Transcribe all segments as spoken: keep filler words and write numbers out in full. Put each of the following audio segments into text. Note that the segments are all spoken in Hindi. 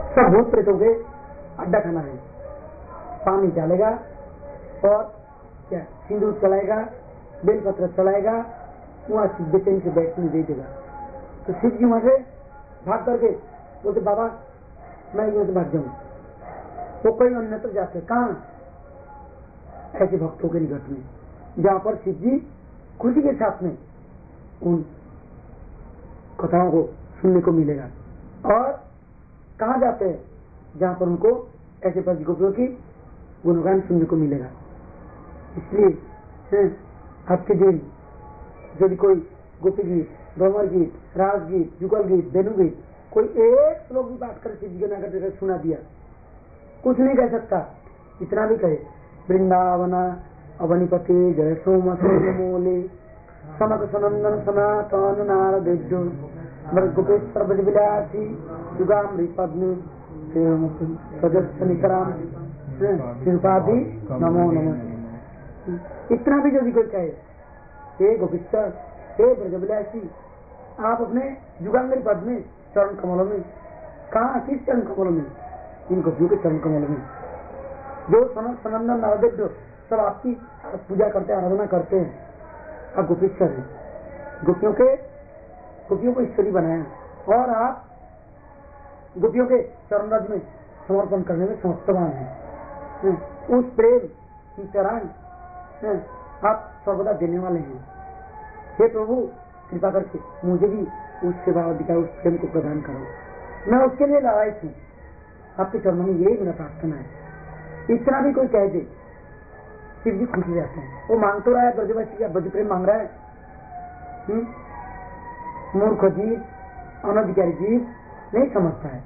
सब भूत प्रेतों के अड्डा खाना है। पानी डालेगा और क्या सिंदूर चलाएगा, बेलपत्र चलाएगा, वहां बेचैन से बैठने दे देगा। तो शिव जी वहां से भाग करके बोलते बाबा मैं यहाँ से भाग जाऊं। वो कोई अन्यत्र जाते कहा ऐसे भक्तों के निकट में जहां पर शिव जी खुशी के साथ में उन कथाओं को सुनने को मिलेगा। और कहा जाते हैं जहां पर उनको ऐसे पति गोपियों की गुणगान सुनने को मिलेगा। इसलिए आज के दिन यदि कोई गोपी गीत, भ्रमर गीत, रास गीत, जुगल गीत, वेणु गीत कोई एक श्लोक भी बात कर शिव जी के नाकर सुना दिया, कुछ नहीं कह सकता। इतना भी कहे वृंदावना अवनिपति जय सोम मोले समक सनंदन सनातन नारदेव गोपेश्वर ब्रज विलासी युगाम्री पद्म सजस्व निकराम शिल्पादि नमो नमः। इतना भी यदि कोई कहे हे गोपेश्वर हे ब्रज विलासी आप अपने युगांगरी पद में चरण कमलों में, कहा किस चरण कमलों में? इन गोपियों के चरण कमलों में जो सनंदन नारदेव सब आपकी पूजा करते हैं, आराधना करते हैं। आप गोपेश्वर हैं, गोपियों के गोपियों को ईश्वरी बनाया और आप गोपियों के चरण रज में समर्पण करने में समर्थवान हैं। उस प्रेम की तरह आप सर्वदा देने वाले हैं। हे प्रभु कृपा करके मुझे भी उस सेवा अधिकार उस प्रेम को प्रदान करो, मैं उसके लिए लड़ाई थी। आपके चरणों में यही मेरा प्रार्थना है। इतना भी कोई कह दे शिव जी खुश हो जाते हैं। वो मांग तो रहा है ब्रजवासी का ब्रज प्रेम मांग रहा है। मूर्ख जीव, अनधिकारी जीव नहीं समझता है।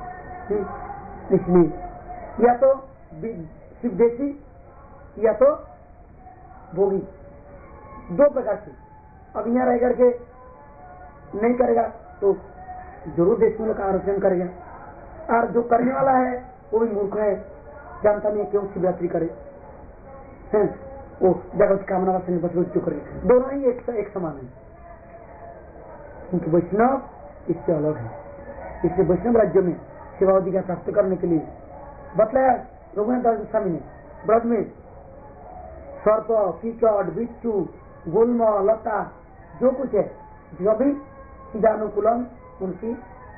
इसलिए या तो शिव देशी या तो भोगी, दो प्रकार से। अब यहाँ रह करके नहीं करेगा तो जरूर देश में का आरोपण करेगा, और जो करने वाला है वो भी मूर्ख है, जानता नहीं क्यों शिवरात्रि करे हैं, वो जगत कामना वासना बस क्यों करे। दोनों ही एक, एक समान है, क्योंकि वैष्णव इससे अलग है। इसलिए वैष्णव राज्य में सेवाधिकार प्राप्त करने के लिए बतलाया रघुनाथ दास स्वामी ने ब्रज में सर्प, कीचड़, बिच्छू, गुल्म, लता जो कुछ है जो भी सीधानुकूलम उनकी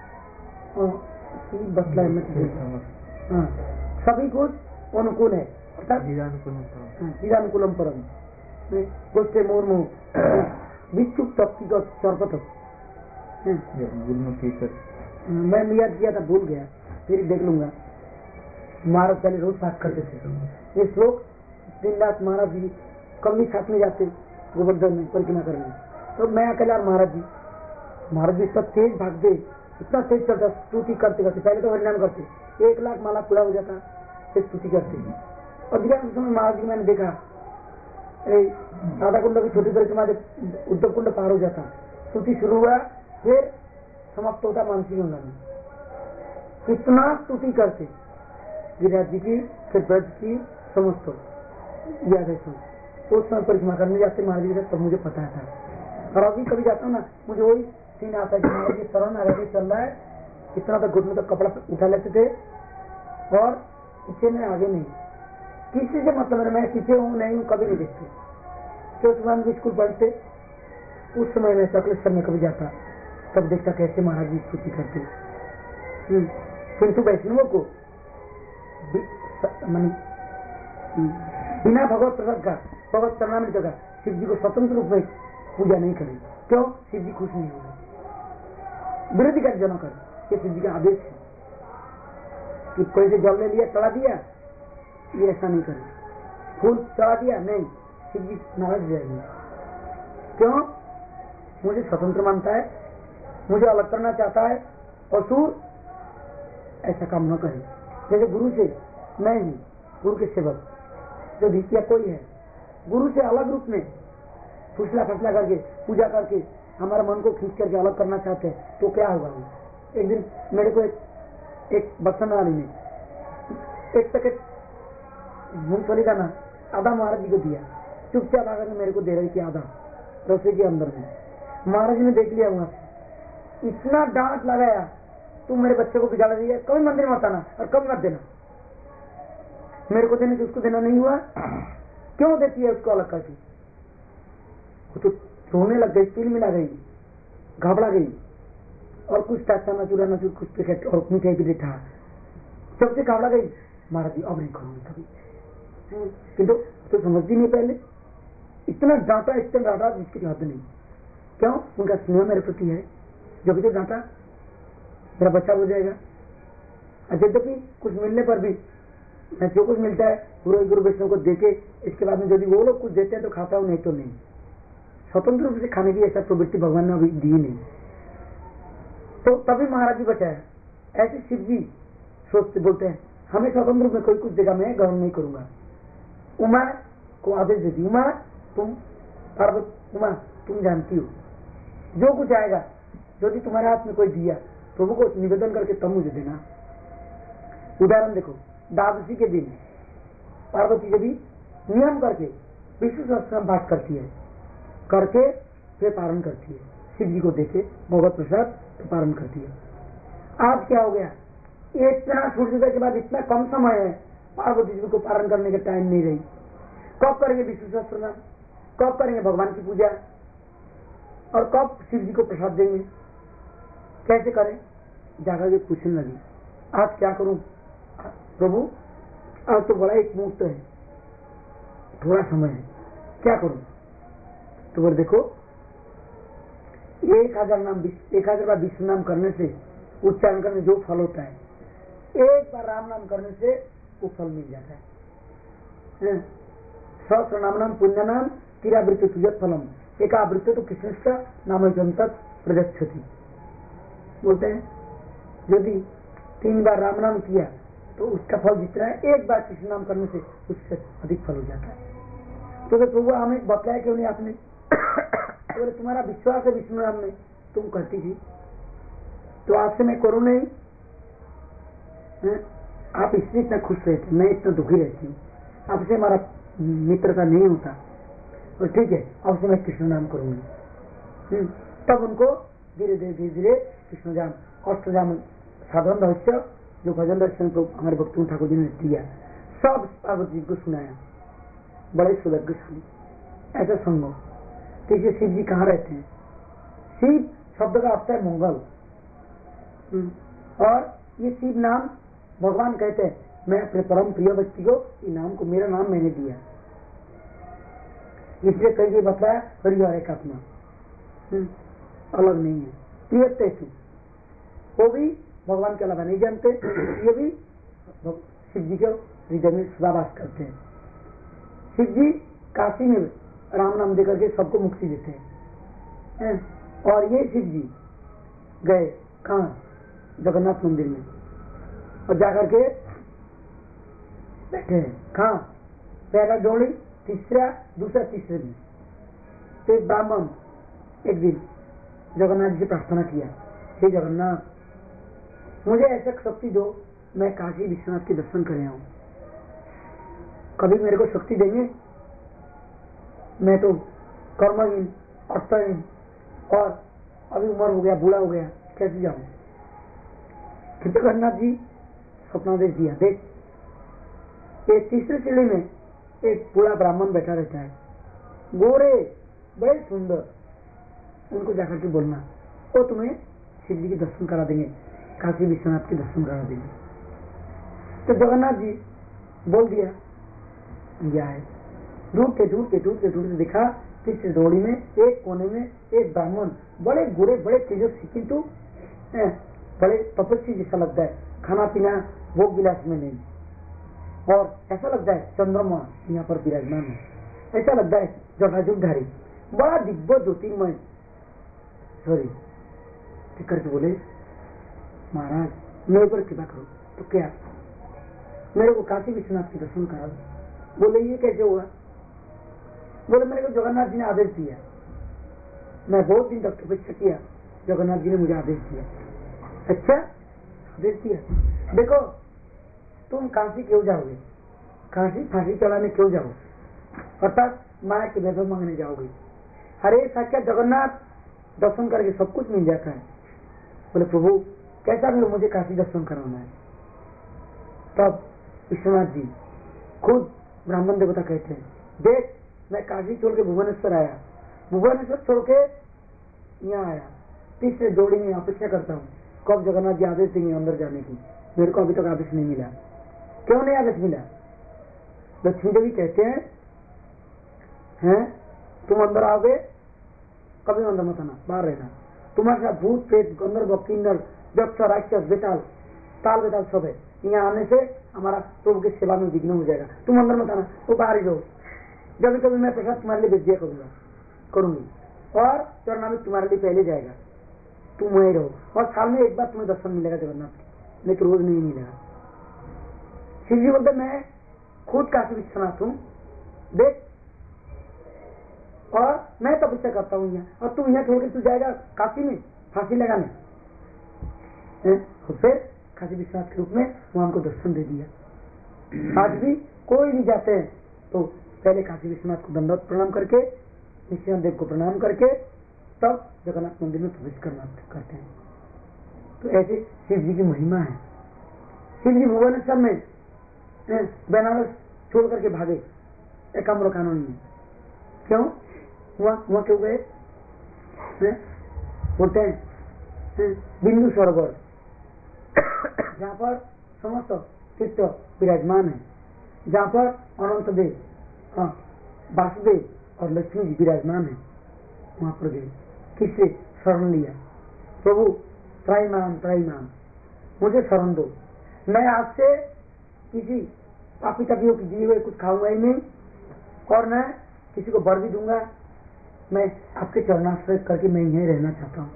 बतलाए में हाँ सभी कुछ अनुकूल है, सीधानुकूलम परम गोष्ठे मुर्मू बिच्छू तक की सर्प तक मैं याद किया था, भूल गया, फिर देख लूंगा। महाराज पहले रोज पाठ करते थे ये श्लोक। दिन रात महाराज जी कमली साथ में जाते गोवर्धन में परिक्रमा करने, तो मैं अकेला महाराज जी महाराज जी इतना तेज भागते, इतना तेज चलता, स्तुति करते करते पहले तो हरिनाम करते, एक लाख माला पूरा हो जाता, फिर स्तुति करते। और अधिकांश समय महाराज जी मैंने देखा राधा कुंड की छोटी परिक्रमा उद्धव कुंड पार हो जाता, स्तुति शुरू हुआ फिर समाप्त होता मानसी गंगा में। कितना स्तुति करते गिरिराज जी की, फिर ब्रज की, समस्त याद है। उस समय परिक्रमा करने जाते महाराज जी तब मुझे पता था, और अभी कभी जाता हूँ ना मुझे वही सीन आता है कि महाराज जी शरण आगे चल रहा है, इतना तक घुटने तक कपड़ा उठा लेते थे और पीछे में आगे नहीं, किसी से मतलब मैं पीछे हूँ नहीं हूँ कभी नहीं देखते। तो सुबह स्कूल पढ़ते उस समय मैं सकलेश्वर में कभी जाता तब देखता कैसे महाराज जी स्तुति करते। किंतु वैष्णवों को बिना भगवत प्रसाद का, भगवत चरणामृत का शिव जी को स्वतंत्र रूप में पूजा नहीं करे। क्यों? शिव जी खुश नहीं होगा, विरोधी का जन कर, ये शिव जी का आदेश है कि कोई से जल ले लिया चढ़ा दिया, ये ऐसा नहीं करे। फूल चढ़ा दिया नहीं, शिव जी नाराज जाएंगे। क्यों? मुझे स्वतंत्र मानता है, मुझे अलग करना चाहता है, और सूर ऐसा काम न करे। जैसे गुरु से मैं हूँ, गुरु के सेवक जो भिकिया कोई है, गुरु से अलग रूप में फुसला फसला करके पूजा करके हमारा मन को खींच करके अलग करना चाहते हैं तो क्या होगा। एक दिन मेरे को एक, एक बर्तन वाली ने एक पैकेट मूंगफली का ना आधा महाराज जी को दिया, चुपचाप आकर मेरे को दे रही थी आधा रसोई के अंदर में। महाराज जी ने देख लिया, वहां से इतना डांट लगाया तुम मेरे बच्चे को बिगाड़ रही है, कभी मंदिर में मत आना और कभी मत देना। मेरे को देने से उसको देना नहीं हुआ, क्यों देती है उसको अलग करके? वो तो रोने लग गई, तिल मिला गई, घबरा गई, और कुछ टाटा नचूरा नचूर कुछ पैकेट और मिठाई भी था, सबसे घबरा गई, मारा दी, अब नहीं करूंगी कभी। किंतु तो समझती नहीं, पहले इतना डांटा इतना डांटा जिसकी हद नहीं। क्यों? उनका स्नेह मेरे प्रति है, जो भी तो डांटा मेरा बच्चा हो जाएगा। यद्यपि कुछ मिलने पर भी मैं जो कुछ मिलता है गुरु गुरु वैष्णव को देके, इसके बाद में यदि वो लोग कुछ देते हैं तो खाता हूं, नहीं तो नहीं। स्वतंत्र रूप से खाने की ऐसा प्रवृत्ति भगवान ने अभी दी नहीं। तो तभी महाराज जी बचाया। ऐसे शिव जी सोचते बोलते हैं हमें स्वतंत्र रूप में कोई कुछ देगा, मैं ग्रहण नहीं करूंगा। उमा को आदेश दे दी, उमा तुम पार्वत, उमा तुम जानती हो जो कुछ आएगा यदि तुम्हारे हाथ में कोई दिया प्रभु को निवेदन करके तब मुझे देना। उदाहरण देखो, द्वादशी के दिन पार्वती देवी नियम करके विष्णु सहस्त्रनाम पाठ करती है, करके फिर पारण करती है, शिव जी को देके भगवत प्रसाद तो पारण करती है। आज क्या हो गया, इतना सूर्योदय के बाद इतना कम समय है, पार्वती जी को पारण करने का टाइम नहीं रही। कब करेंगे विष्णु सहस्त्रनाम, कब करेंगे भगवान की पूजा, और कब शिव जी को प्रसाद देंगे, कैसे करें? जाकर के पूछने लगी, आज क्या करूं प्रभु, आज तो बड़ा एक मुहूर्त है, थोड़ा समय है, क्या करूं? तो बोले देखो, एक हजार नाम एक हजार बार विष्णु नाम करने से, उच्चारण करने जो फल होता है, एक बार राम नाम करने से वो फल मिल जाता है। सहस्र नाम नाम पुण्य नाम तीरावृत्ति तुझत फलम, एकावृत्ति तो कृष्ण नाम तत् प्रदक्षति। बोलते हैं यदि तीन बार राम नाम किया तो उसका फल जितना है, एक बार कृष्ण नाम करने से उससे अधिक फल हो जाता है। तो प्रभु हमें बतलाया क्यों नहीं आपने? तो तुम्हारा विश्वास है विष्णु नाम में, तुम करती थी, तो आपसे मैं करूं नहीं? आप इसलिए इतना खुश रहते, मैं इतना दुखी रहती हूँ, आपसे हमारा मित्रता नहीं होता, और ठीक है अब से मैं कृष्ण नाम करूंगी। तब उनको धीरे धीरे धीरे धीरे कृष्ण जाम अष्टजाम साधारण रहस्य जो भजन दर्शन को हमारे भक्तों ठाकुर जी ने दिया, सब पार्वती जी को सुनाया। बड़े सौभाग्यशाली ऐसा संग। तो ये शिव जी कहाँ रहते हैं? शिव शब्द का अर्थ है मंगल, और ये शिव नाम भगवान कहते हैं मैं अपने परम प्रिय व्यक्ति को ये नाम को, मेरा नाम मैंने दिया, इसलिए कहीं भी बताया हरिहर एक आत्मा, अलग नहीं है। प्रिय तू वो भी भगवान के अलावा नहीं जानते, ये भी शिव जी के हृदय में सदावास करते हैं। शिव जी काशी में राम नाम देकर के सबको मुक्ति देते हैं, और ये शिव जी गए कहाँ? जगन्नाथ मंदिर में, और जाकर के बैठे हैं कहाँ? पहला डोली, तीसरा दूसरा तीसरे दिन। तो एक ब्राह्मण एक दिन जगन्नाथ जी से प्रार्थना किया, हे जगन्नाथ मुझे ऐसा शक्ति दो, मैं काशी विश्वनाथ के दर्शन कर आऊं। कभी मेरे को शक्ति देंगे? मैं तो कर्महीन, अर्थहीन, और अभी उम्र हो गया, बूढ़ा हो गया, कैसे जाऊं? फिर जगन्नाथ जी स्वप्नादेश दिया, देख ये तीसरे सीढ़ी में एक बूढ़ा ब्राह्मण बैठा रहता है, गोरे बड़े सुंदर, उनको जाकर के बोलना वो तुम्हें शिव जी के दर्शन करा देंगे, काशी विश्वनाथ के दर्शन करा देंगे। तो जगन्नाथ जी बोल दिया, गया है, ढूंढते ढूंढते ढूंढते ढूंढते दिखा तीसरी दौड़ी में एक कोने में एक ब्राह्मण, बड़े गोरे बड़े तेजस्वी, किंतु बड़े तपस्वी जैसा लगता है, खाना पीना भोग विलास में नहीं, और ऐसा लगता है चंद्रमा यहाँ पर विराजमान है, ऐसा लगता है जटाजुधारी, बड़ा दिव्य ज्योतिर्मय। सॉरी करके बोले महाराज मेरे ऊपर कृपा करो। तो क्या? मेरे को काशी विश्वनाथ के दर्शन करा दो। बोले ये कैसे होगा? बोले मेरे को जगन्नाथ जी ने आदेश दिया, मैं बहुत दिन तक तपस्या किया, जगन्नाथ जी ने मुझे आदेश दिया। अच्छा आदेश दिया? देखो तुम काशी क्यों जाओगे? काशी फांसी चढ़ाने क्यों जाओ? अर्थात माया के वैभव मांगने जाओगे? अरे साक्षात जगन्नाथ दर्शन करके सब कुछ मिल जाता है। बोले प्रभु कैसा भी हो मुझे काशी दर्शन कराना है। तब विश्वनाथ जी खुद ब्राह्मण देवता कहते हैं, देख मैं काशी छोड़ के भुवनेश्वर आया, भुवनेश्वर छोड़ के यहाँ आया, तीसरे जोड़ी में अपेक्षा करता हूँ कब जगन्नाथ जी आदेश देंगे अंदर जाने की। मेरे को अभी तक आदेश नहीं मिला। क्यों नहीं आदेश मिला? लक्ष्मी देवी कहते हैं, हैं तुम अंदर आओगे कभी अंदर मत आना, बाहर रहना, तुम्हारे साथ भूत प्रेत गंधर्व किन्नर यक्ष राक्षस बेताल ताल बेताल सब है, यहाँ आने से हमारा प्रभु की सेवा में विघ्न हो जाएगा, तुम अंदर मत आना, तो बाहर ही रहो। जब कभी मैं प्रसाद तुम्हारे लिए भेज दिया करूंगा करूंगी और चरणामृत तुम्हारे लिए पहले जाएगा, तुम वहीं रहो और साल में एक बार तुम्हें दर्शन मिलेगा जगन्नाथ की, नहीं तो रोज नहीं मिलेगा। शिव जी बोलते मैं खुद काशी विश्वनाथ हूँ, देख और मैं तपस्या करता हूँ यहाँ, और तू यहाँ छोड़कर तू जाएगा काशी में फांसी लगाने। और फिर काशी विश्वनाथ के रूप में वहां हमको दर्शन दे दिया। आज भी कोई भी जाते हैं तो पहले काशी विश्वनाथ को दंडवत प्रणाम करके, नित्यानंद देव को प्रणाम करके तब जगन्नाथ मंदिर में प्रवेश करना करते हैं। तो ऐसे शिव जी की महिमा है। शिव जी भुवनेश्वर में बनारस छोड़ करके भागे एकाम्र कानून में, क्यों वहां वहां क्यों गए? बोलते हैं बिंदु सरोवर जहाँ पर समस्त तीर्थ विराजमान है, जहाँ पर अनंत देव, हाँ वासुदेव और लक्ष्मी जी विराजमान है, वहां पर गए। किससे शरण लिया? प्रभु त्राईमान त्राईमान मुझे शरण दो, मैं आपसे किसी पापी तपियों की दिए हुए कुछ खाऊंगा ही नहीं और मैं किसी को वर भी दूंगा, मैं आपके चरणाश्रय करके मैं यहीं रहना चाहता हूँ।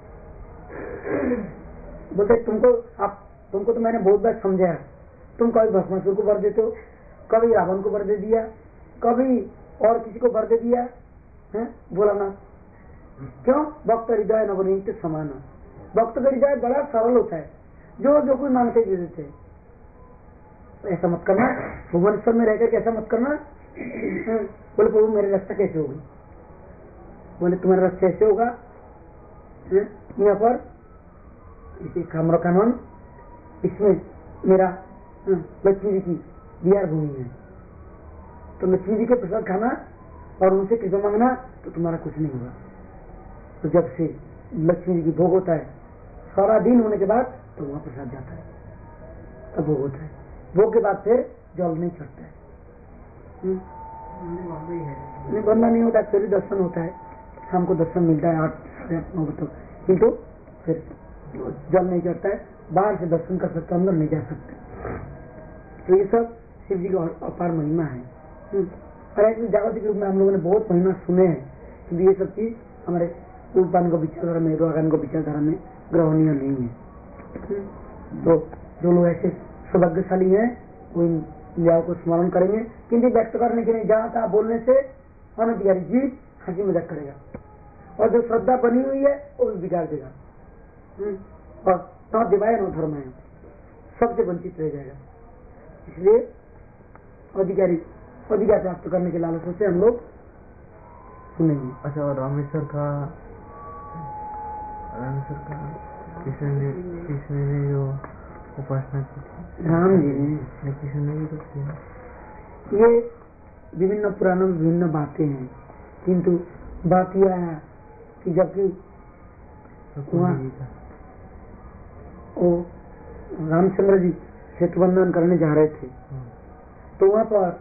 बोलते तुमको आप तुमको तो मैंने बहुत बार समझाया, तुम कभी भस्मासुर को वर देते हो, कभी रावण को वर दे दिया, कभी और किसी को वर दे दिया है, बोला ना क्यों? भक्त हृदय नवनीत समान, भक्त का हृदय बड़ा सरल होता है, जो जो कोई मांगते दे देते हैं। ऐसा मत करना, भुवनेश्वर में रहकर ऐसा मत करना। बोले प्रभु मेरे रास्ता कैसे होगा? बोले तुम्हारा रास्ता ऐसे होगा, यहाँ पर इसी काम्र कानून, इसमें मेरा लक्ष्मी जी की बिहार भूमि है, तो लक्ष्मी जी के प्रसाद खाना और उनसे कृपा मांगना तो तुम्हारा कुछ नहीं होगा। तो जब से लक्ष्मी जी की भोग होता है सारा दिन होने के बाद तो वहां प्रसाद जाता है, तब भोग होता है। भोग के बाद फिर जल नहीं चढ़ता है, नहीं बंदा नहीं होता, फिर दर्शन होता है, शाम को दर्शन मिलता है आठ साढ़े आठ नौ बजे, किंतु फिर जल नहीं चढ़ता है, बाहर से दर्शन कर सकते, अंदर नहीं जा सकते। तो ये सब शिव जी की अपार महिमा है। और ऐसे जागतिक रूप में हम लोगों ने बहुत महिमा सुने हैं, क्योंकि ये सब चीज हमारे पूर्वपान को विचारधारा में, रोगान को विचारधारा में ग्रहणीय नहीं है। तो जो लोग ऐसे सौभाग्यशाली हैं वो इन लीलाओं को स्मरण करेंगे, किंतु व्यक्त करने के लिए जहाँ तहाँ बोलने से अनधिकारी जीव हंसी मजाक करेगा, और जो श्रद्धा बनी हुई है वो भी बिगाड़ देगा, और न दिवाय न धर्म है, सबसे वंचित रह जाएगा। इसलिए अधिकारी अधिकार प्राप्त करने के लालच से हम लोग सुनेंगे। अच्छा, और रामेश्वर का रामेश्वर का कृष्ण ने कृष्ण ने जो उपासना की थी, राम जी ने, कृष्ण ने भी तो किया। ये विभिन्न पुराणों में विभिन्न बातें हैं, किंतु बात यह है कि जबकि वो रामचंद्र जी सेतु बंधन करने जा रहे थे, तो वहां पर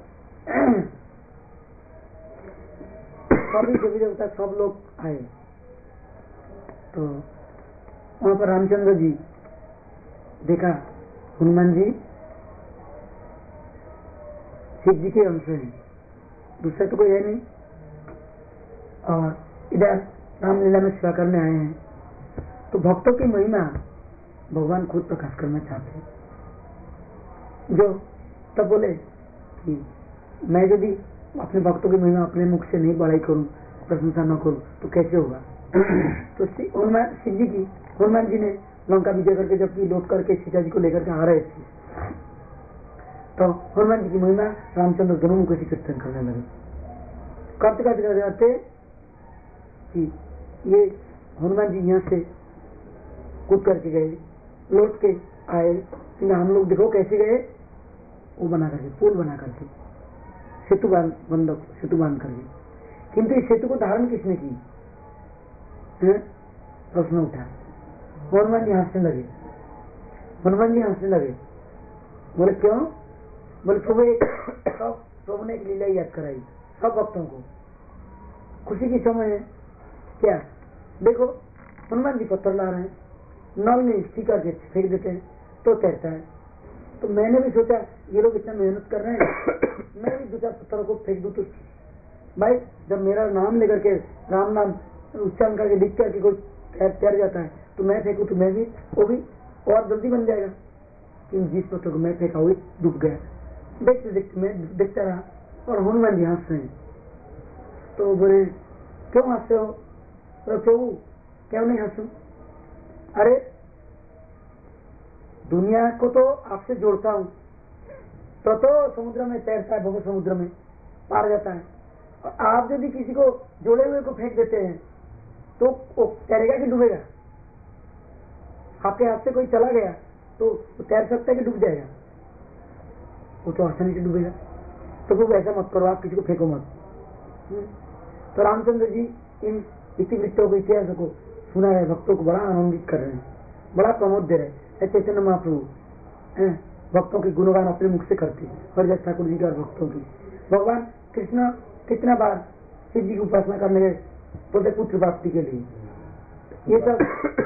सभी देवी देवता सब लोग आए, तो वहां पर रामचंद्र जी देखा हनुमान जी शिव जी के अंश हैं, दूसरा तो कोई है नहीं, और इधर रामलीला में सेवा करने आए हैं, तो भक्तों की महिमा भगवान खुद प्रकाश करना चाहते हैं। जो तब बोले कि मैं यदि अपने भक्तों की महिमा अपने मुख से नहीं बड़ाई करूं, प्रशंसा न करूं, तो कैसे होगा? तो हनुमान शिव जी की हनुमान जी ने लंका विजय करके जबकि लौट करके सीता जी को लेकर के आ रहे थे, तो हनुमान जी की महिमा रामचंद्र दोनों मुख से कीर्तन करने लगे, करते करते जाते कि ये हनुमान जी यहाँ से कूद करके गए लौट के आए कि हम लोग देखो कैसे गए, वो बना करके पुल बना करके सेतु बांध बंद सेतु बांध करके। किंतु इस सेतु को धारण किसने की? प्रश्न उठा। हनुमान जी हंसने लगे। हनुमान जी हंसने लगे, बोले क्यों? बोले प्रभु एक सब प्रभु ने एक लीला याद कराई सब भक्तों को, खुशी की समय है क्या? देखो हनुमान जी पत्थर ला रहे हैं, नल में स्टिकर के फेंक देते हैं तो तैरता है। तो मैंने भी सोचा ये लोग इतना मेहनत कर रहे हैं, मैं भी दो चार पत्थरों को फेंक दूं तो भाई जब मेरा नाम लेकर के राम नाम उच्चारण करके लिख करके कोई तैर जाता है तो मैं फेंकू तो मैं भी वो भी और जल्दी बन जाएगा। कि जिस पत्थर को मैं फेंका वो डूब गया। देखते देखते मैं देखता रहा और हनुमान जी हंस रहे हैं। तो बोले क्यों हंसते हो? तो प्रभु क्यों नहीं हंसू? अरे दुनिया को तो आपसे जोड़ता हूं तो तो समुद्र में तैरता है, बहुत समुद्र में पार जाता है। और आप यदि किसी को जोड़े हुए को फेंक देते हैं तो वो तैरेगा कि डूबेगा? आपके हाथ से कोई चला गया तो तैर सकता है कि डूब जाएगा? वो तो आसानी से डूबेगा। तो वो ऐसा मत करो, आप किसी को फेंको मत। तो रामचंद्र जी इन इतिवृत्तों को इतिहास को सुना रहे, भक्तों को बड़ा आनंदित कर रहे हैं, बड़ा प्रमोद दे रहे हैं। चैतन्य महाप्रभु भक्तों की गुणगान अपने मुख से करते हैं, हरिदास ठाकुर जी का भक्तों की। भगवान कृष्ण कितना बार शिव जी की उपासना करने गए बोलते पुत्र प्राप्ति के लिए, ये सब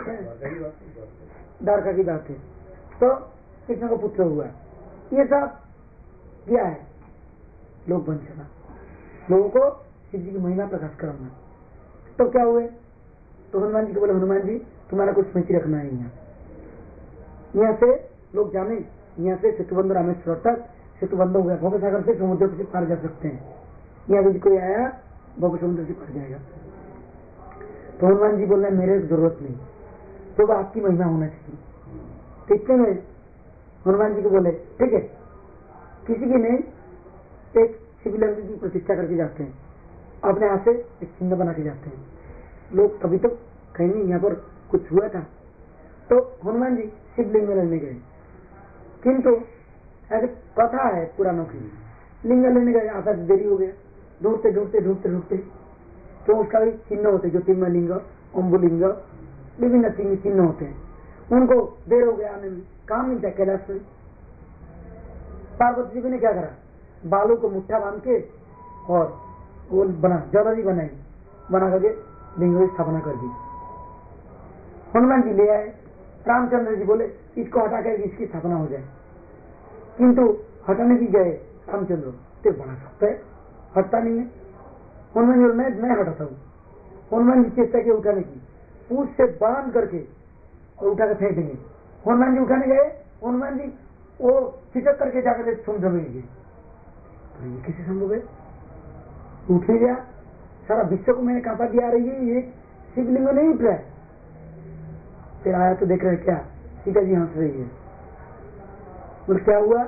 द्वारका की बात है। तो कृष्ण को पुत्र हुआ, ये सब क्या है? लोग बन चला, लोगों को शिव जी की महिमा प्रकाश करना। तो क्या हुए? तो हनुमान जी को बोले हनुमान जी तुम्हारा कुछ स्मृति रखना है, यहाँ यहाँ से लोग जाने, यहाँ से सेतुबंध रामेश्वर तक सेतुबंध हो गया, भव सागर से समुद्र से पार जा सकते हैं। यहाँ भी कोई आया भव समुद्र से पार जाएगा। तो हनुमान जी बोल रहे मेरे जरूरत नहीं, तो वह आपकी महिमा होना चाहिए। तो इतने में हनुमान जी को बोले ठीक है, किसी की नहीं, एक शिवलिंग की प्रतिष्ठा करके जाते हैं, अपने हाथ से एक चिन्ह बना के जाते हैं। लोग तभी तो कहेंगे यहाँ पर कुछ हुआ था। तो हनुमान जी शिवलिंग में लेने गए, किंतु ऐसे कथा है पुराणों की, लिंग लेने गए, आता देरी हो गया, ढूंढते ढूंढते ढूंढते ढूंढते तो उसका भी चिन्ह होते, ज्योतिर्मय लिंग, अम्बुलिंग, विभिन्न चिन्ह होते हैं, उनको देर हो गया आने में। काम मिलता है कैलाश में। पार्वती जी ने क्या करा, बालू को मुट्ठा बांध के और वो बना जलरी बनाई, बना करके लिंग की स्थापना कर दी। हनुमान जी ले आए, रामचंद्र जी बोले इसको हटा कर इसकी स्थापना हो जाए, किंतु हटाने की गए रामचंद्र तो बना सकता है, हटता नहीं है। हनुमान जी मैं मैं हटाता हूँ। हनुमान जी चेष्टा की उठाने की, पूछ से बांध करके और उठा कर फेंक देंगे। हनुमान जी उठाने गए, हनुमान जी वो छिटक करके जाकर समुद्र में गए। तो ये कैसे संभव है? उठ ही गया, सारा विश्व को मैंने कांपा दिया रही है, ये शिवलिंग नहीं उठ रहा है। फिर आया तो देख रहे क्या, सीता जी हंस रही है। बोले क्या हुआ?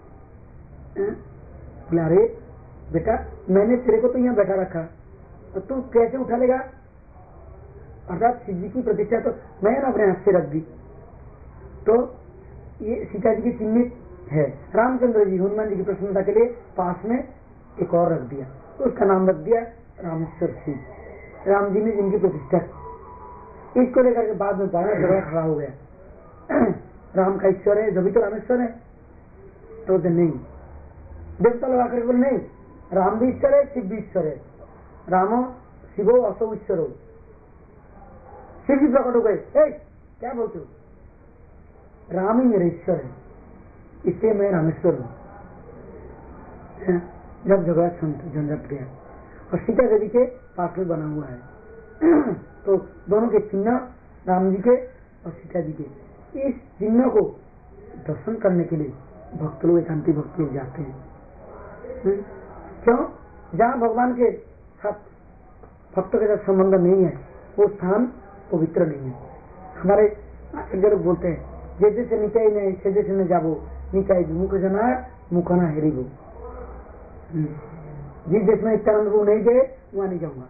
बोले अरे बेटा मैंने तेरे को तो यहाँ बैठा रखा और तू कैसे उठा लेगा? अर्थात शिव जी की प्रतिष्ठा तो मैंने अपने हाथ से रख दी। तो ये सीता जी की चिन्हित है। रामचंद्र जी हनुमान जी की प्रसन्नता के लिए पास में एक और रख दिया, तो उसका नाम रख दिया रामेश्वर सिंह। राम जी ने जिनकी प्रतिष्ठा, इसको लेकर के बाद में बड़ा झगड़ा खड़ा हो गया। राम का ईश्वर है जब तो रामेश्वर है, तो नहीं, देवता लगा करके बोले नहीं, राम भी ईश्वर है, शिव भी ईश्वर है, रामो शिवो असो ईश्वर हो। शिव जी प्रकट हो गए, क्या बोलते हो? राम ही मेरे ईश्वर है, इसलिए मैं रामेश्वर हूं। जब झगड़ा झंझट गया और सीता देवी के पास में बना हुआ है, तो दोनों के चिन्ह राम जी के और सीता जी के, इस चिन्ह को दर्शन करने के लिए भक्त लोग, एकांती भक्त लोग जाते हैं। क्यों? जहाँ भगवान के साथ भक्तों के साथ संबंध नहीं है, वो स्थान पवित्र नहीं है। हमारे आचार्य लोग बोलते हैं जैसे से निकाय ने से से न जाबो निकाय मुख जना मुखना हेरिबो। जिस देश में इतना अनुभव नहीं गए वहां नहीं जाऊंगा।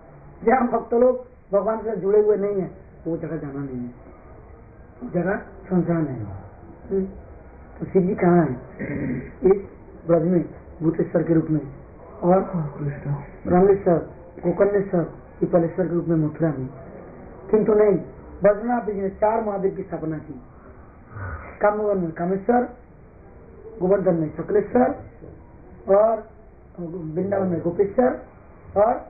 जहाँ भक्त लोग भगवान से जुड़े हुए नहीं है वो जगह जाना नहीं है, जगह संसार है। हम्म, तो शिव जी कहाँ है? इस ब्रज में भूतेश्वर के रूप में, और रामेश्वर, गोकर्णेश्वर, पिपलेश्वर के रूप में मथुरा में। किंतु नहीं, बद्रीनाथ जी ने चार महादेव की स्थापना की। कामवन में कामेश्वर, गोवर्धन में शुक्लेश्वर, और वृंदावन में गोपेश्वर, और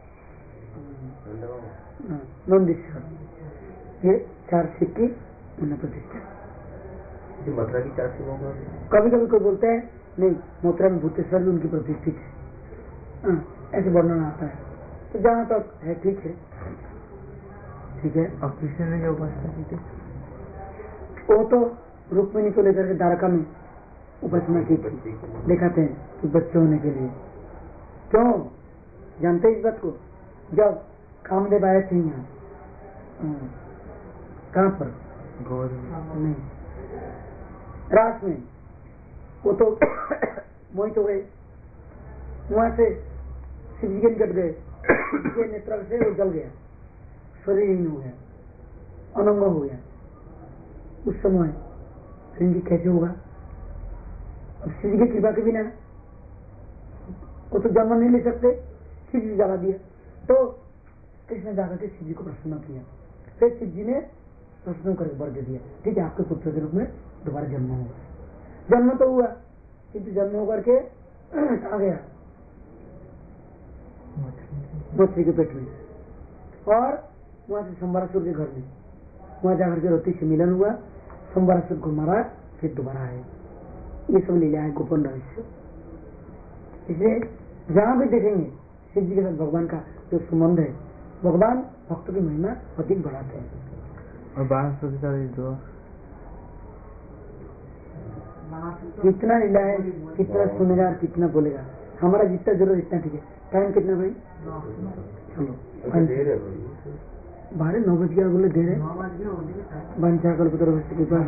नंदीश्वर। ये चार शिव की उन्हें प्रतिष्ठा। मथुरा की चार शिवों का कभी कभी कोई बोलते हैं नहीं, मथुरा में भूतेश्वर भी उनकी प्रतिष्ठित है, ऐसे वर्णन आता है। तो जहाँ तक है ठीक है, ठीक है। और कृष्ण ने जो उपासना की थी वो तो रुक्मिणी को लेकर के द्वारका में उपासना की थी, दिखाते हैं कि बच्चे होने के लिए। क्यों जानते इस बात को? जब कामदेव आए थे यहाँ, कहाँ पर? गौर नहीं, रास में। वो तो मोहित हो गए, वहां से शिव जी के निकट गए, के नेत्र से वो जल गया, शरीरहीन हो गया, अनंग हो गया। उस समय शिव जी कैसे होगा? अब शिव जी की कृपा के बिना वो तो जन्म नहीं ले सकते, शिव जी जला दिया। तो कृष्ण जाकर के शिव जी को प्रसन्न किया, फिर शिव जी ने प्रसन्न करके वर दे दिया, ठीक है आपके पुत्र के रूप में दोबारा जन्म होगा। जन्म तो हुआ, किंतु जन्म होकर के कहाँ गया? मछली के पेट में, और वहां से संबरासुर के घर में, वहां जाकर के रोटी से मिलन हुआ, संबरासुर को मारा, फिर दोबारा आए। ये सब लीला है गोपन रहस्य। इसलिए जहां भी देखेंगे शिव जी के साथ भगवान का जो संबंध है, भगवान भक्तों की महिमा अधिक बढ़ाते हैं। और बारह सौ जो कितना लीला है, कितना सुनेगा और कितना बोलेगा। हमारा जितना जरूरत इतना ठीक है। टाइम कितना भाई? चलो बारह नौ बज गया, बोले दे रहे बंचा कल पुत्र के पास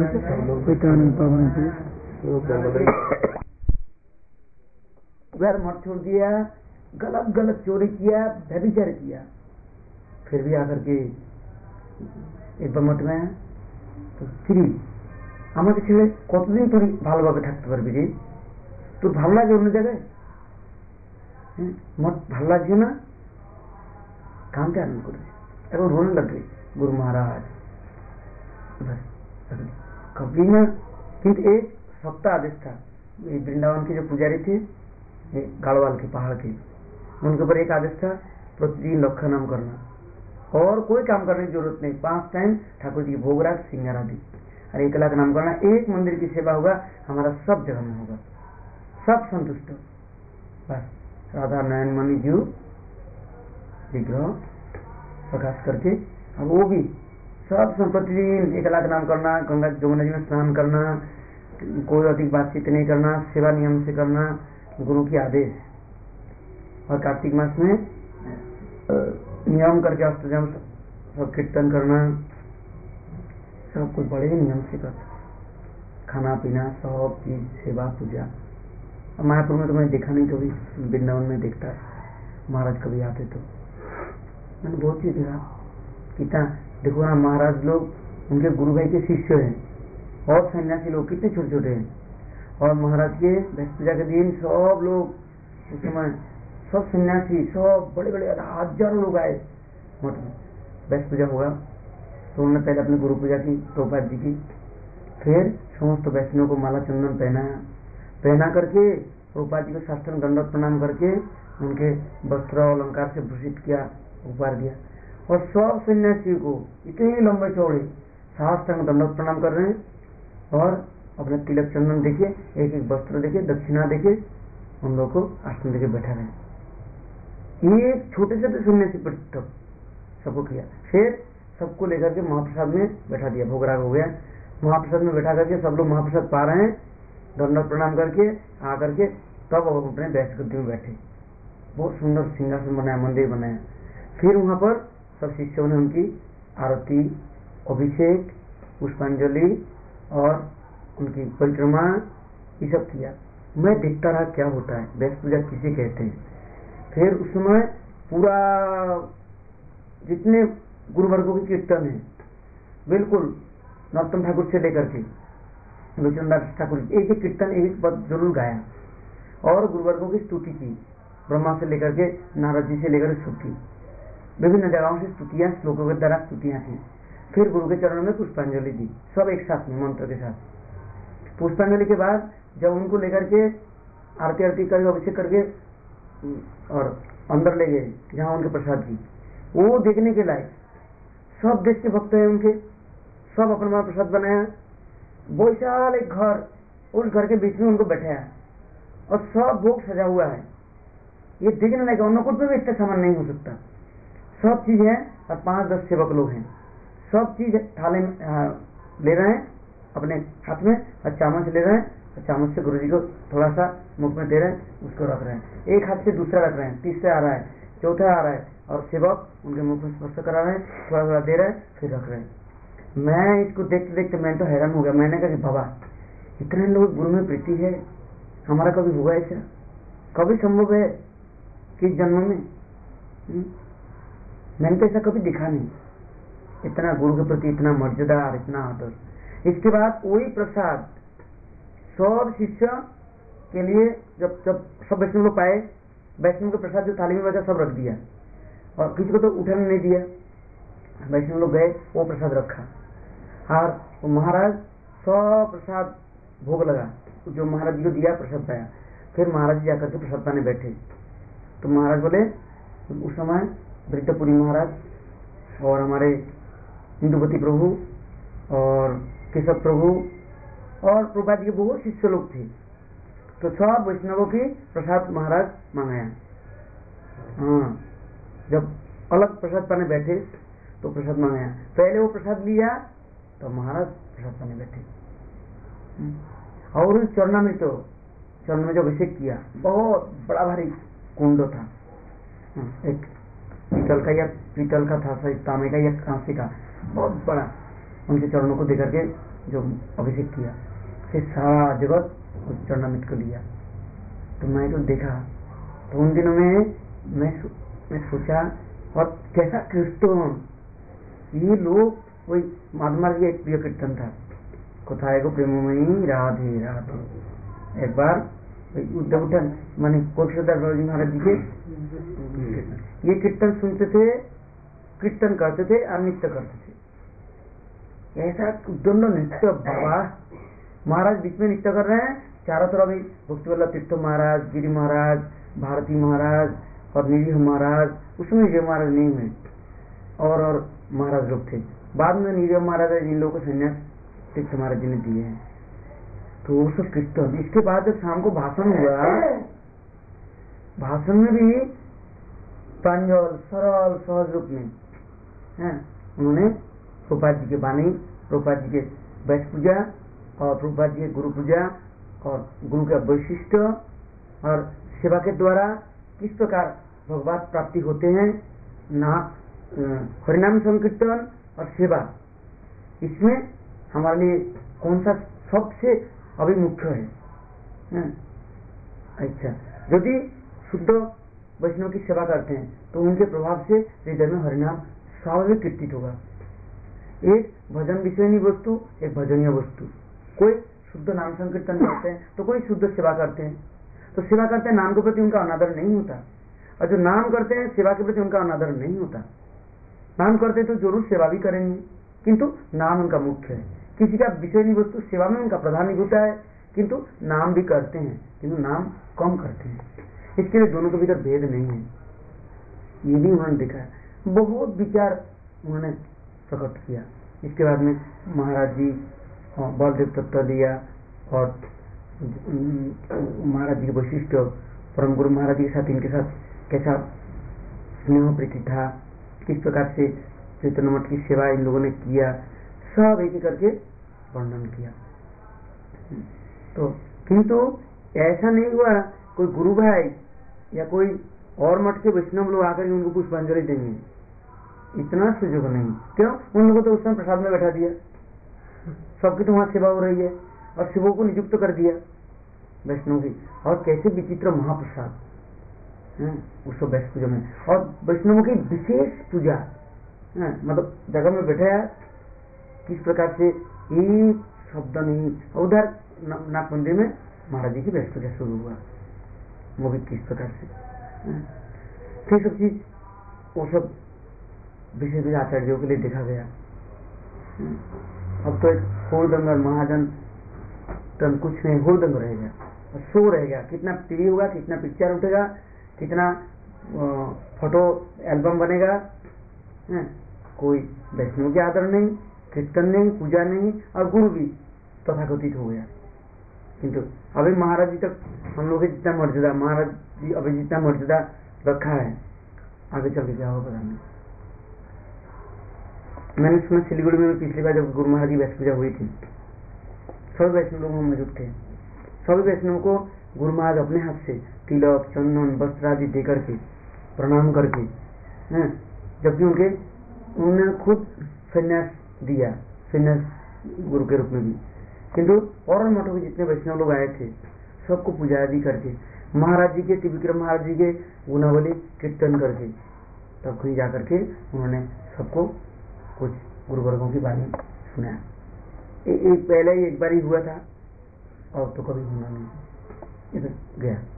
घर मत छोड़ दिया, गलत गलत चोरी किया, व्यभिचार किया, फिर भी आकर के एक बार मत में तो स्त्री আমাকে ছেড়ে কতদিন তুই ভালোভাবে থাকতে পারবি রে? তোর ভালো লাগে অন্য জায়গায়? মত ভালো লাগছে না, কানতে আরম্ভ করেছে, এখন রোने लग गए गुरु महाराज। बस कभी ना, किंतु एक सप्ताह आदेश था, वृंदावन के जो पुजारी थे गाड़वाल के पहाड़ के, उनके ऊपर एक आदेश था प्रतिदिन लक्ष्य नाम करना, और कोई काम करने की जरूरत नहीं, पांच टाइम ठाकुर जी की भोगराग सिंगार आदि और एक लाख नाम करना। एक मंदिर की सेवा होगा, हमारा सब जगह में होगा, सब संतुष्ट। बस राधा नयन मणि जीव विग्रह प्रकाश करके, अब वो भी सब प्रतिदिन एक लाख नाम करना, गंगा जमुना जी में स्नान करना, कोई अधिक बातचीत नहीं करना, सेवा नियम से करना, गुरु की आदेश। और कार्तिक मास में नियम करके अष्टजाम सब कीर्तन करना, सब कुछ बड़े नियम से करते, खाना पीना सब चीज, सेवा पूजा। मायापुर में तो मैं देखा नहीं, कभी वृंदावन में देखता है, महाराज कभी आते तो मैंने बहुत चीज देखा। कितना देखो ना, महाराज लोग उनके गुरु भाई के शिष्य हैं, और सन्यासी लोग कितने छोटे छोटे हैं, और महाराज के भैंस पूजा के दिन सब लोग उस समय सब सन्यासी सब बड़े बड़े हजारों लोग आए मठ में। भैंस पूजा होगा तो उन्होंने पहले अपनी गुरु पूजा की प्रभुपाद जी की, फिर समस्त वैष्णव को माला चंदन पहनाया, पहना करके प्रभुपाद जी को साष्टांग दंडवत प्रणाम करके उनके वस्त्र और अलंकार से भूषित किया, उपहार दिया, और सब सन्यासी को इतने लंबे चौड़े साष्टांग दंडवत प्रणाम कर रहे हैं, और अपने तिलक चंदन देके, एक एक वस्त्र देके, दक्षिणा देके उन लोगों को आसन देके बैठा रहे। ये छोटे छोटे सन्यासी तक सबको किया, फिर सबको लेकर के महाप्रसाद में बैठा दिया, भोगराग हो गया, महाप्रसाद में बैठा करके सब लोग महाप्रसाद पा रहे हैं, दंडवत प्रणाम करके आकर के तब अपने बैठ गद्दी में बैठे। बहुत सुंदर सिंहासन बनाया, मंदिर बनाया। फिर वहां पर सब शिष्यों ने उनकी आरती, अभिषेक, पुष्पांजलि और उनकी परिक्रमा ये सब किया। मैं देखता रहा क्या होता है, बैस पूजा किसे कहते हैं। फिर उस समय पूरा जितने गुरुवर्गों की कीर्तन है, बिल्कुल नरोत्तम ठाकुर से लेकर के लोचनदास ठाकुर एक एक कीर्तन एक पद जरूर गाया और गुरुवर्गों की स्तुति की, ब्रह्मा से लेकर के नारद जी से लेकर स्तुति, विभिन्न जगहों से स्तुतियां, श्लोकों के द्वारा स्तुतियां थी। फिर गुरु के चरणों में पुष्पांजलि दी, सब एक साथ में मंत्र के साथ। पुष्पांजलि के बाद जब उनको लेकर के आरती आरती करके अभिषेक करके और अंदर ले गए जहां उनके प्रसाद की, वो देखने के लायक सब देश के भक्त हैं उनके, सब अपना अपना प्रसाद बनाया, विशाल एक घर, उस घर के बीच में उनको बैठाया और सब भोग सजा हुआ है। ये देखने लायक अन्नकूट में भी इतना सामान नहीं हो सकता, सब चीज है और पांच दस सेवक लोग हैं, सब चीज थाले में ले रहे हैं अपने हाथ में और चामच ले रहे हैं और चामच से गुरुजी को थोड़ा सा मुख में दे रहे हैं, उसको रख रहे हैं, एक हाथ से दूसरा रख रहे हैं, तीसरा आ रहा है, चौथा आ रहा है और सेवक उनके मुख में स्पर्श करा रहे हैं, थोड़ा थोड़ा दे रहे हैं, फिर रख रहे हैं। मैं इसको देखते देखते मैं तो हैरान हो गया। मैंने कहा कि बाबा इतने लोग गुरु में प्रीति है, हमारा कभी हुआ ऐसा? कभी संभव है कि जन्म में? हुँ? मैंने तो ऐसा कभी दिखा नहीं, इतना गुरु के प्रति इतना मर्यादा और इतना आदर। इसके बाद वही प्रसाद सब शिष्य के लिए जब जब सब वैष्णव लोग पाए, वैष्णव के प्रसाद जो थाली में बचा सब रख दिया और किसी को तो उठाने नहीं दिया। वैष्णव लोग गए, वो प्रसाद रखा और वो महाराज सब प्रसाद भोग लगा, जो महाराज जी को दिया प्रसाद पाया। फिर महाराज जी जाकर के प्रसाद पाने बैठे तो महाराज बोले, उस समय वृद्धपुरी महाराज और हमारे इंदुपति प्रभु और केशव प्रभु और प्रभुपाद जी के बहुत शिष्य लोग थे, तो सब वैष्णवों की प्रसाद महाराज मांगाया। हाँ, जब अलग प्रसाद पाने बैठे तो प्रसाद मांगाया, पहले वो प्रसाद लिया तो महाराज प्रसाद पाने बैठे और उस चरणामृत चरण में जो अभिषेक किया, बहुत बड़ा भारी कुंड था, एक पीतल का या पीतल का था, तांबे का या कांसे का, बहुत बड़ा, उनके चरणों को देकर के जो अभिषेक किया, फिर सारा जगत उस चरणामृत को लिया। तो मैं तो देखा, तो उन दिनों में मैं मैं सोचा और कैसा कीर्तन, ये लोग वही महात्मा जी एक प्रिय कीर्तन था, कोथाए को प्रेममयी राधे राधे। एक बार उद्धव उठन माने कोक्षदास बाबा जी महाराज जी के ये कीर्तन सुनते थे, कीर्तन करते थे और नृत्य करते थे, ऐसा दोनों नृत्य, बाबा महाराज बीच में नृत्य कर रहे हैं, चारों तरफ भी भक्ति वल्लभ तीर्थ महाराज, गिरी महाराज, भारती महाराज और निरीह महाराज, उसमें निरीह महाराज नहीं हुए और और महाराज लोग थे। बाद में निरीह महाराज जिन लोगों को संन्यास तीर्थ महाराज जी ने दिए हैं, तो वो सब कीर्तन। इसके बाद जब शाम को भाषण हुआ, भाषण में भी प्रांजल सरल सहज रूप में है, उन्होंने प्रभुपाद जी के बानी, प्रभुपाद जी के वैष्णव पूजा और प्रभुपाद जी के गुरु पूजा और गुरु का वैशिष्ट और सेवा के द्वारा किस प्रकार भगवत प्राप्ति होते हैं, ना हरिनाम संकीर्तन और सेवा, इसमें हमारे लिए कौन सा सबसे अभी मुख्य है, है? अच्छा, यदि शुद्ध वैष्णव की सेवा करते हैं तो उनके प्रभाव से हृदय में हरिनाम स्वाभाविक कीर्तित होगा। एक भजन विषयनी वस्तु, एक भजनीय वस्तु। कोई शुद्ध नाम संकीर्तन करते हैं तो कोई शुद्ध सेवा करते हैं, तो सेवा करते हैं, नाम के प्रति उनका अनादर नहीं होता, और जो नाम करते हैं सेवा के प्रति उनका अनादर नहीं होता। नाम करते हैं तो जरूर सेवा भी करेंगे, किंतु नाम उनका मुख्य है। किसी का विषयनी वस्तु सेवा में उनका प्रधान होता है, किंतु नाम भी करते हैं, किंतु नाम कम करते हैं। इसके लिए दोनों के भीतर भेद नहीं है, ये भी उन्होंने देखा है, बहुत विचार उन्होंने प्रकट किया। इसके बाद में महाराज जी बलदेव तत्व दिया और महाराज जी के वशिष्ठ परम गुरु महाराज जी के साथ इनके साथ कैसा स्नेह प्रीति था, किस प्रकार से चैतन्य मठ की सेवा इन लोगों ने किया, सब एक एक करके वर्णन किया। तो किंतु ऐसा नहीं हुआ कोई गुरु भाई या कोई और मठ के वैष्णव लोग आकर उनको पुष्पांजलि देंगे, इतना सुयोग नहीं। क्यों? उन लोगों तो उस समय प्रसाद में बैठा दिया, सबकी तो वहां सेवा हो रही है और शिवों को नियुक्त कर दिया वैष्णव की, और कैसे विचित्र महाप्रसाद है उस वैष्णव पूजा में, और वैष्णवों की विशेष पूजा है, मतलब जगह में बैठाया, किस प्रकार से एक शब्द नहीं। उधर नागमंदिर में महाराज जी की व्यस्त पूजा शुरू हुआ, वो भी किस प्रकार से। फिर सब चीज वो सब विशेष आचार्यों के लिए देखा गया। अब तो एक होड़दंग और महाजन तन कुछ नहीं, होड़दंग रह गया, शो रह गया। कितना टीवी होगा, कितना पिक्चर उठेगा, कितना फोटो एल्बम बनेगा, है? कोई वैष्णव के आदर नहीं, कीर्तन नहीं, पूजा नहीं, और गुरु भी तथाकथित हो गया। किंतु अभी महाराज जी तक हम लोग जितना मर्यादा, महाराज जी अभी जितना मर्यादा रखा है, आगे चल के क्या होगा पता नहीं। मैंने सुना सिलीगुड़ी में पिछली बार जब गुरु महाराज की वैष्णव पूजा हुई थी, सभी वैष्णव लोग मौजूद थे। सभी वैष्णव को गुरु महाराज अपने हाथ से तिलक, चंदन, वस्त्र आदि दे करके प्रणाम करके, हैं, जबकि उनके उन्होंने खुद संन्यास दिया, संन्यास गुरु के रूप में भी। किंतु और मठों के जितने वैष्णव लोग आए थे, सबको पूजा आदि करके, महाराज जी के, त्रिविक्रम महाराज जी के गुणावली कीर्तन करके, तब कहीं जाकर के उन्होंने सबको कुछ गुरुवर्गों की बाणी सुनाया। एक पहले ही एक बार ही हुआ था, और तो कभी होना नहीं, इधर गया।